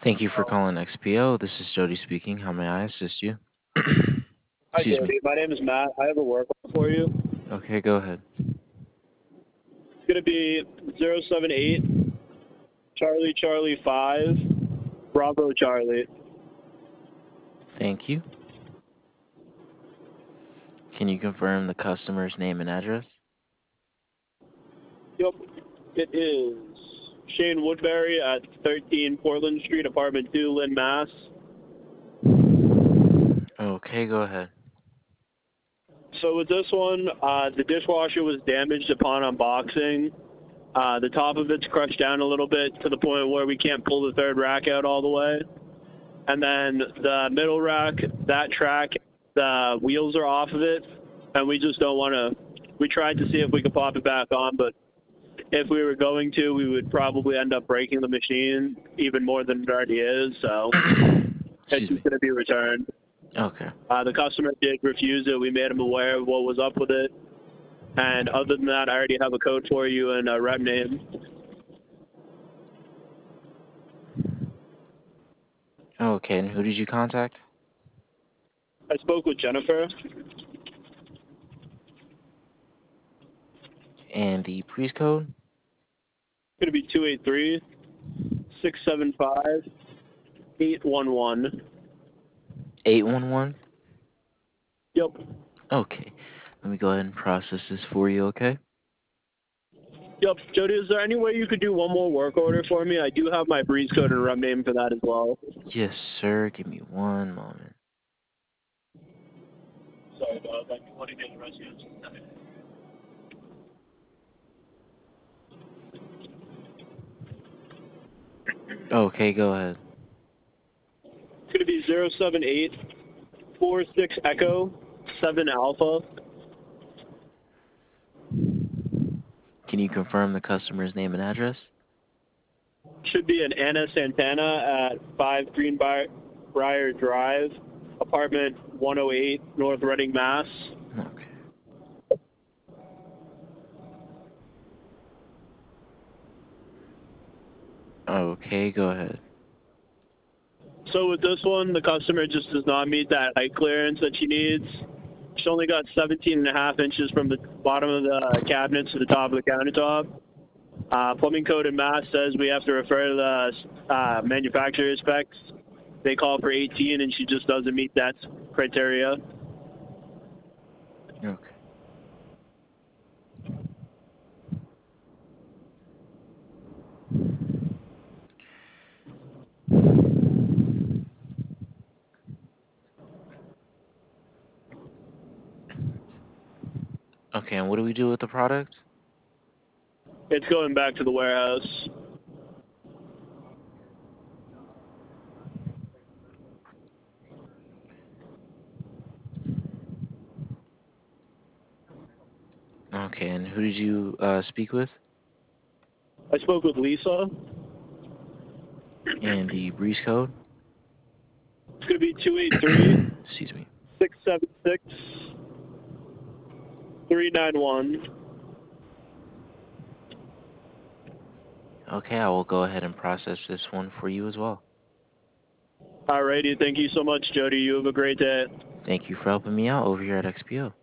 Thank you for calling XPO. This is Jody speaking. How may I assist you? Hi, Excuse me. Jody. My name is Matt. I have a work order for you. Okay, go ahead. It's going to be 078 Charlie Charlie 5 Bravo Charlie. Thank you. Can you confirm the customer's name and address? Yep. It is Shane Woodbury at 13 Portland Street, Apartment 2, Lynn, Mass. Okay, go ahead. So with this one, the dishwasher was damaged upon unboxing. The top of it's crushed down a little bit to the point where we can't pull the third rack out all the way. And then the middle rack, that track, the wheels are off of it, and we just don't want to. We tried to see if we could pop it back on, but if we were going to, we would probably end up breaking the machine even more than it already is, so it's just going to be returned. Okay. The customer did refuse it. We made him aware of what was up with it. And other than that, I already have a code for you and a rep name. Okay, and who did you contact? I spoke with Jennifer. And the priest code? It's going to be 283-675-811. 811? Yep. Okay. Let me go ahead and process this for you, okay? Yep. Jody, is there any way you could do one more work order for me? I do have my breeze code and rep name for that as well. Yes, sir. Give me one moment. Sorry about that. What do you get the rest of it? Okay, go ahead. It's going to be 078-46 Echo 7 Alpha. Can you confirm the customer's name and address? Should be an Anna Santana at 5 Greenbrier Drive, apartment 108, North Reading, Mass. Okay. Okay, go ahead. So with this one, the customer just does not meet that height clearance that she needs. She only got 17.5 inches from the bottom of the cabinet to the top of the countertop. Plumbing code in Mass says we have to refer to the manufacturer specs. They call for 18, and she just doesn't meet that criteria. Okay. Okay, and what do we do with the product? It's going back to the warehouse. Okay, and who did you speak with? I spoke with Lisa. And the breeze code? It's going to be 283 Excuse me. 676 391. Okay, I will go ahead and process this one for you as well. Alrighty, thank you so much, Jody. You have a great day. Thank you for helping me out over here at XPO.